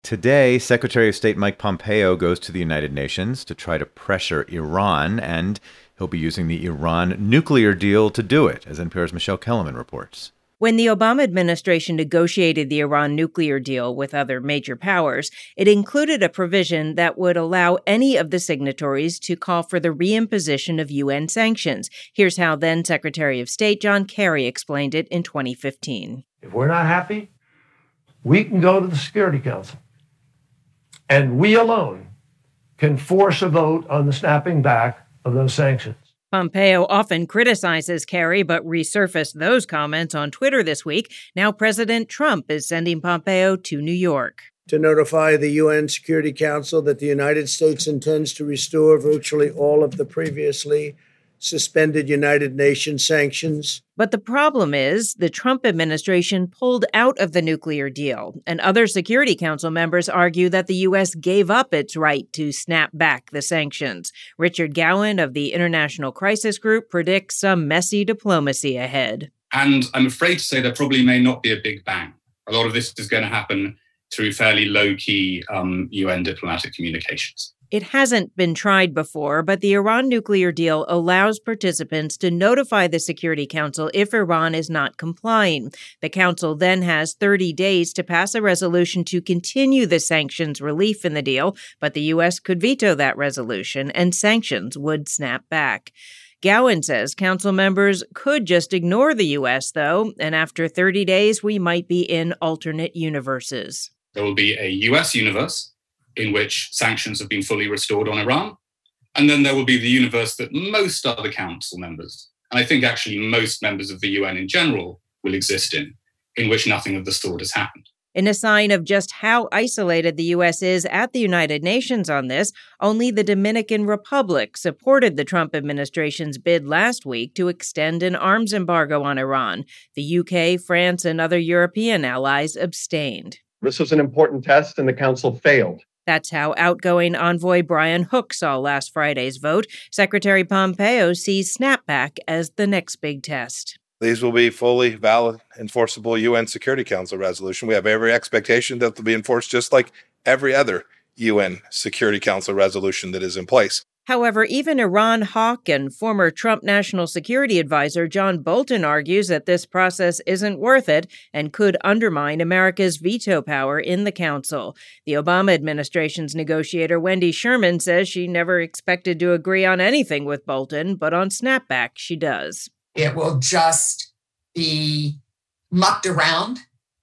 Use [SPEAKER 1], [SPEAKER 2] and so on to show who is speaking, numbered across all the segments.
[SPEAKER 1] Today, Secretary of State Mike Pompeo goes to the United Nations to try to pressure Iran, and he'll be using the Iran nuclear deal to do it, as NPR's Michelle Kellerman reports.
[SPEAKER 2] When the Obama administration negotiated the Iran nuclear deal with other major powers, it included a provision that would allow any of the signatories to call for the reimposition of UN sanctions. Here's how then Secretary of State John Kerry explained it in 2015.
[SPEAKER 3] If we're not happy, we can go to the Security Council, and we alone can force a vote on the snapping back of those sanctions.
[SPEAKER 2] Pompeo often criticizes Kerry, but resurfaced those comments on Twitter this week. Now President Trump is sending Pompeo to New York
[SPEAKER 4] to notify the UN Security Council that the United States intends to restore virtually all of the previously suspended United Nations sanctions.
[SPEAKER 2] But the problem is the Trump administration pulled out of the nuclear deal, and other Security Council members argue that the U.S. gave up its right to snap back the sanctions. Richard Gowan of the International Crisis Group predicts some messy diplomacy ahead.
[SPEAKER 5] And I'm afraid to say there probably may not be a big bang. A lot of this is going to happen through fairly low-key UN diplomatic communications.
[SPEAKER 2] It hasn't been tried before, but the Iran nuclear deal allows participants to notify the Security Council if Iran is not complying. The Council then has 30 days to pass a resolution to continue the sanctions relief in the deal, but the U.S. could veto that resolution and sanctions would snap back. Gowan says Council members could just ignore the U.S., though, and after 30 days, we might be in alternate universes.
[SPEAKER 5] There will be a U.S. universe in which sanctions have been fully restored on Iran. And then there will be the universe that most other council members, and I think actually most members of the UN in general, will exist in which nothing of the sort has happened.
[SPEAKER 2] In a sign of just how isolated the U.S. is at the United Nations on this, only the Dominican Republic supported the Trump administration's bid last week to extend an arms embargo on Iran. The U.K., France, and other European allies abstained.
[SPEAKER 6] This was an important test, and the Council failed.
[SPEAKER 2] That's how outgoing envoy Brian Hook saw last Friday's vote. Secretary Pompeo sees snapback as the next big test.
[SPEAKER 7] These will be fully valid, enforceable UN Security Council resolution. We have every expectation that they'll be enforced just like every other UN Security Council resolution that is in place.
[SPEAKER 2] However, even Iran hawk and former Trump National Security Advisor John Bolton argues that this process isn't worth it and could undermine America's veto power in the Council. The Obama administration's negotiator Wendy Sherman says she never expected to agree on anything with Bolton, but on snapback she does.
[SPEAKER 8] It will just be mucked around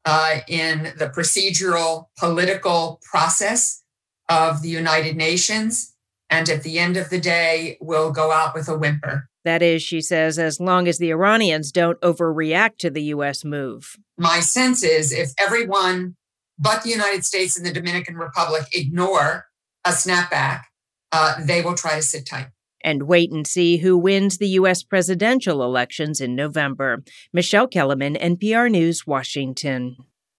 [SPEAKER 8] in the procedural political process of the United Nations. And at the end of the day, we'll go out with a whimper.
[SPEAKER 2] That is, she says, as long as the Iranians don't overreact to the U.S. move.
[SPEAKER 8] My sense is if everyone but the United States and the Dominican Republic ignore a snapback, they will try to sit tight.
[SPEAKER 2] And wait and see who wins the U.S. presidential elections in November. Michelle Kellerman, NPR News, Washington.